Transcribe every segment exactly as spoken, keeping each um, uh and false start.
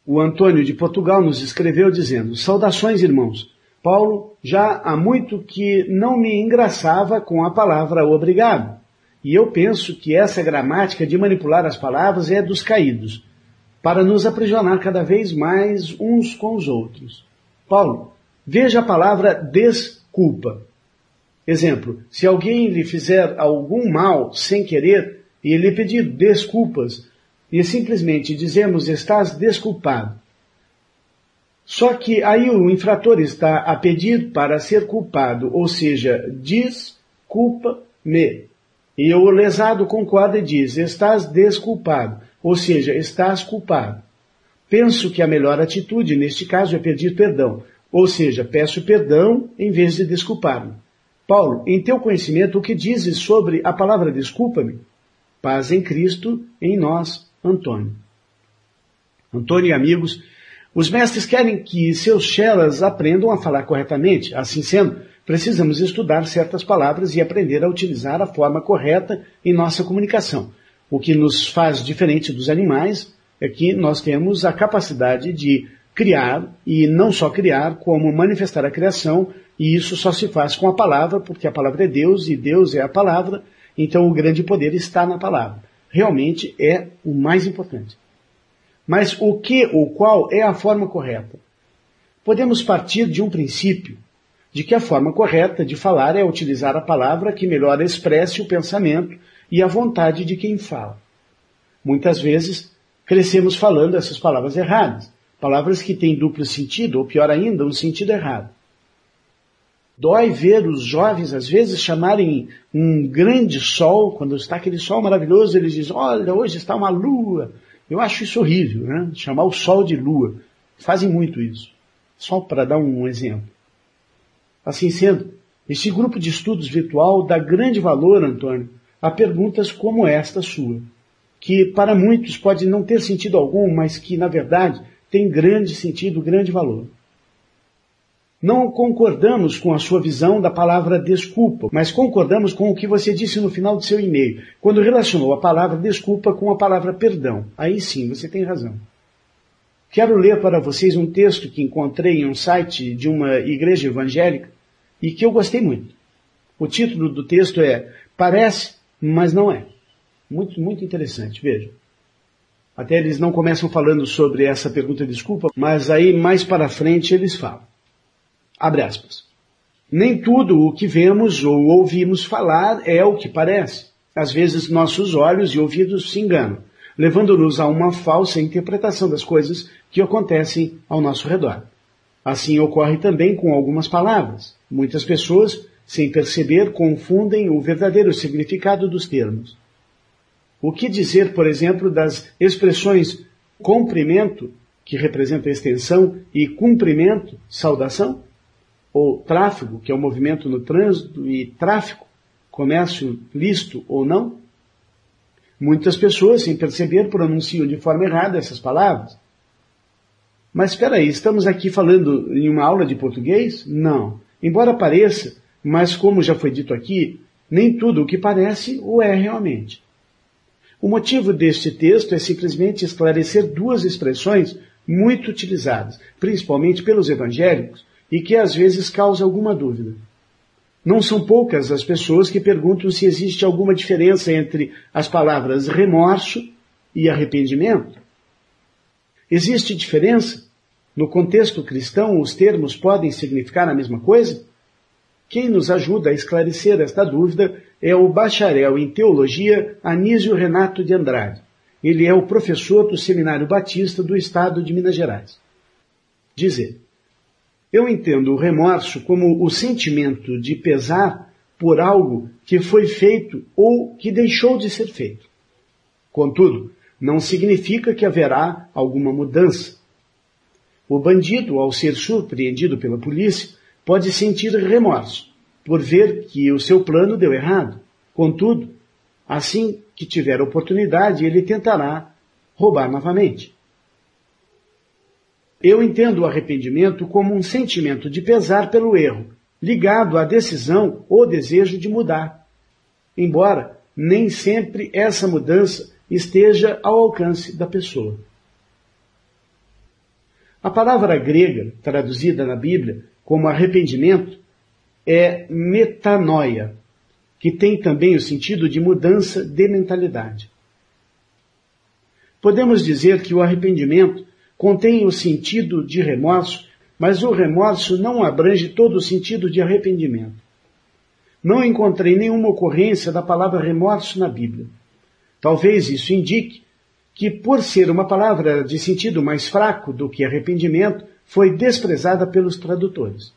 O Antônio de Portugal nos escreveu dizendo: saudações, irmãos. Paulo já há muito que não me engraçava com a palavra obrigado. E eu penso que essa gramática de manipular as palavras é dos caídos, para nos aprisionar cada vez mais uns com os outros. Paulo, veja a palavra desculpa. Exemplo, se alguém lhe fizer algum mal sem querer e lhe pedir desculpas, e simplesmente dizemos estás desculpado. Só que aí o infrator está a pedir para ser culpado, ou seja, desculpa-me. E o lesado concorda e diz, estás desculpado, ou seja, estás culpado. Penso que a melhor atitude neste caso é pedir perdão, ou seja, peço perdão em vez de desculpar-me. Paulo, em teu conhecimento, o que dizes sobre a palavra desculpa-me? Paz em Cristo, em nós, Antônio. Antônio e amigos, os mestres querem que seus chelas aprendam a falar corretamente. Assim sendo, precisamos estudar certas palavras e aprender a utilizar a forma correta em nossa comunicação. O que nos faz diferente dos animais é que nós temos a capacidade de criar, e não só criar, como manifestar a criação, e isso só se faz com a palavra, porque a palavra é Deus, e Deus é a palavra, então o grande poder está na palavra. Realmente é o mais importante. Mas o que ou qual é a forma correta? Podemos partir de um princípio, de que a forma correta de falar é utilizar a palavra que melhor expresse o pensamento e a vontade de quem fala. Muitas vezes, crescemos falando essas palavras erradas, palavras que têm duplo sentido, ou pior ainda, um sentido errado. Dói ver os jovens, às vezes, chamarem um grande sol, quando está aquele sol maravilhoso, eles dizem, olha, hoje está uma lua. Eu acho isso horrível, né? Chamar o sol de lua. Fazem muito isso. Só para dar um exemplo. Assim sendo, este grupo de estudos virtual dá grande valor, Antônio, a perguntas como esta sua, que para muitos pode não ter sentido algum, mas que, na verdade, tem grande sentido, grande valor. Não concordamos com a sua visão da palavra desculpa, mas concordamos com o que você disse no final do seu e-mail, quando relacionou a palavra desculpa com a palavra perdão. Aí sim, você tem razão. Quero ler para vocês um texto que encontrei em um site de uma igreja evangélica e que eu gostei muito. O título do texto é Parece, mas não é. Muito, muito interessante, veja. Até eles não começam falando sobre essa pergunta de desculpa, mas aí mais para frente eles falam. Abre aspas. Nem tudo o que vemos ou ouvimos falar é o que parece. Às vezes nossos olhos e ouvidos se enganam, levando-nos a uma falsa interpretação das coisas que acontecem ao nosso redor. Assim ocorre também com algumas palavras. Muitas pessoas, sem perceber, confundem o verdadeiro significado dos termos. O que dizer, por exemplo, das expressões comprimento, que representa extensão, e cumprimento, saudação? Ou tráfego, que é o movimento no trânsito, e tráfico, comércio lícito ou não? Muitas pessoas, sem perceber, pronunciam de forma errada essas palavras. Mas espera aí, estamos aqui falando em uma aula de português? Não. Embora pareça, mas como já foi dito aqui, nem tudo o que parece o é realmente. O motivo deste texto é simplesmente esclarecer duas expressões muito utilizadas, principalmente pelos evangélicos, e que às vezes causa alguma dúvida. Não são poucas as pessoas que perguntam se existe alguma diferença entre as palavras remorso e arrependimento. Existe diferença? No contexto cristão, os termos podem significar a mesma coisa? Quem nos ajuda a esclarecer esta dúvida é o bacharel em teologia Anísio Renato de Andrade. Ele é o professor do Seminário Batista do Estado de Minas Gerais. Diz ele, eu entendo o remorso como o sentimento de pesar por algo que foi feito ou que deixou de ser feito. Contudo, não significa que haverá alguma mudança. O bandido, ao ser surpreendido pela polícia, pode sentir remorso por ver que o seu plano deu errado. Contudo, assim que tiver oportunidade, ele tentará roubar novamente. Eu entendo o arrependimento como um sentimento de pesar pelo erro, ligado à decisão ou desejo de mudar. Embora nem sempre essa mudança esteja ao alcance da pessoa. A palavra grega, traduzida na Bíblia como arrependimento, é metanoia, que tem também o sentido de mudança de mentalidade. Podemos dizer que o arrependimento contém o sentido de remorso, mas o remorso não abrange todo o sentido de arrependimento. Não encontrei nenhuma ocorrência da palavra remorso na Bíblia. Talvez isso indique que, por ser uma palavra de sentido mais fraco do que arrependimento, foi desprezada pelos tradutores.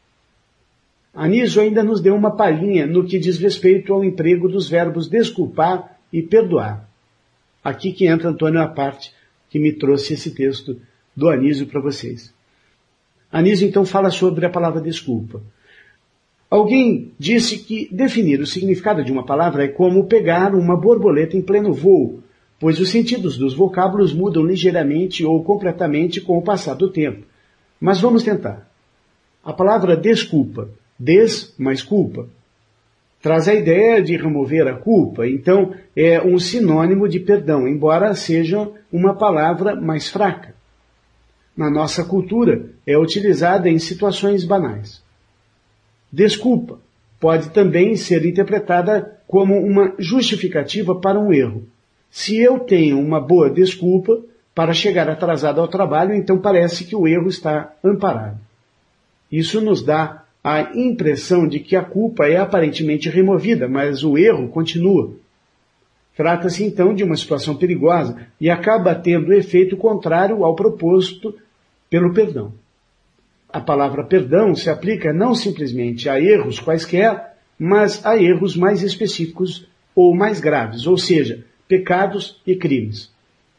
Anísio ainda nos deu uma palhinha no que diz respeito ao emprego dos verbos desculpar e perdoar. Aqui que entra, Antônio, a parte que me trouxe esse texto do Anísio para vocês. Anísio, então, fala sobre a palavra desculpa. Alguém disse que definir o significado de uma palavra é como pegar uma borboleta em pleno voo, pois os sentidos dos vocábulos mudam ligeiramente ou completamente com o passar do tempo. Mas vamos tentar. A palavra desculpa, des mais culpa, traz a ideia de remover a culpa, então é um sinônimo de perdão, embora seja uma palavra mais fraca. Na nossa cultura, é utilizada em situações banais. Desculpa pode também ser interpretada como uma justificativa para um erro. Se eu tenho uma boa desculpa para chegar atrasado ao trabalho, então parece que o erro está amparado. Isso nos dá a impressão de que a culpa é aparentemente removida, mas o erro continua. Trata-se então de uma situação perigosa e acaba tendo efeito contrário ao proposto pelo perdão. A palavra perdão se aplica não simplesmente a erros quaisquer, mas a erros mais específicos ou mais graves, ou seja, pecados e crimes.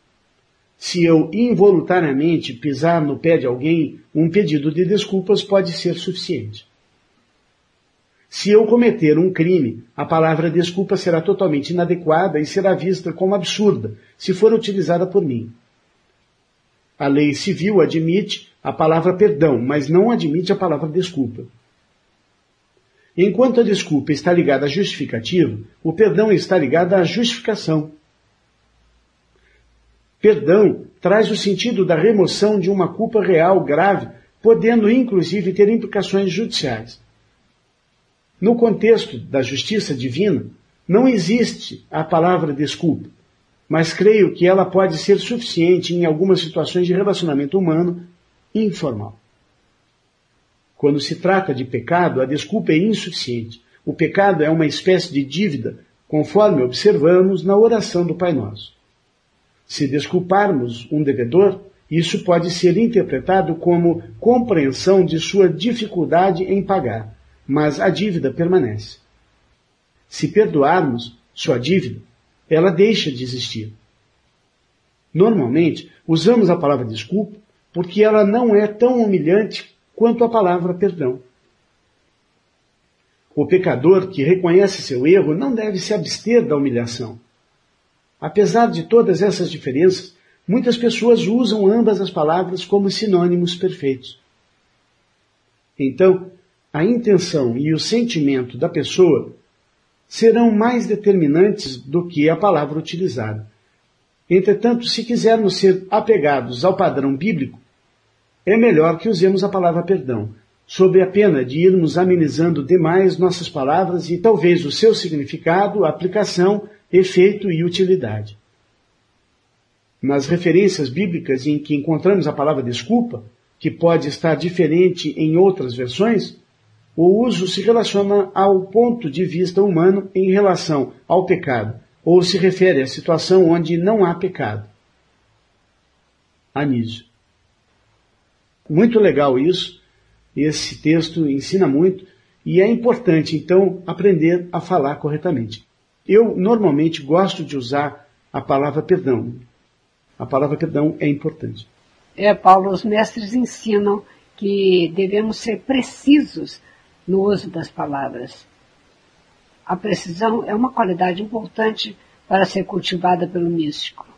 Se eu involuntariamente pisar no pé de alguém, um pedido de desculpas pode ser suficiente. Se eu cometer um crime, a palavra desculpa será totalmente inadequada e será vista como absurda, se for utilizada por mim. A lei civil admite a palavra perdão, mas não admite a palavra desculpa. Enquanto a desculpa está ligada à justificativa, o perdão está ligado à justificação. Perdão traz o sentido da remoção de uma culpa real grave, podendo inclusive ter implicações judiciais. No contexto da justiça divina, não existe a palavra desculpa, mas creio que ela pode ser suficiente em algumas situações de relacionamento humano informal. Quando se trata de pecado, a desculpa é insuficiente. O pecado é uma espécie de dívida, conforme observamos na oração do Pai Nosso. Se desculparmos um devedor, isso pode ser interpretado como compreensão de sua dificuldade em pagar, mas a dívida permanece. Se perdoarmos sua dívida, ela deixa de existir. Normalmente, usamos a palavra desculpa porque ela não é tão humilhante quanto a palavra perdão. O pecador que reconhece seu erro não deve se abster da humilhação. Apesar de todas essas diferenças, muitas pessoas usam ambas as palavras como sinônimos perfeitos. Então, a intenção e o sentimento da pessoa serão mais determinantes do que a palavra utilizada. Entretanto, se quisermos ser apegados ao padrão bíblico, é melhor que usemos a palavra perdão, sob a pena de irmos amenizando demais nossas palavras e talvez o seu significado, aplicação, efeito e utilidade. Nas referências bíblicas em que encontramos a palavra desculpa, que pode estar diferente em outras versões, o uso se relaciona ao ponto de vista humano em relação ao pecado, ou se refere à situação onde não há pecado. Anísio. Muito legal isso, esse texto ensina muito, e é importante, então, aprender a falar corretamente. Eu, normalmente, gosto de usar a palavra perdão. A palavra perdão é importante. É, Paulo, os mestres ensinam que devemos ser precisos no uso das palavras. A precisão é uma qualidade importante para ser cultivada pelo místico.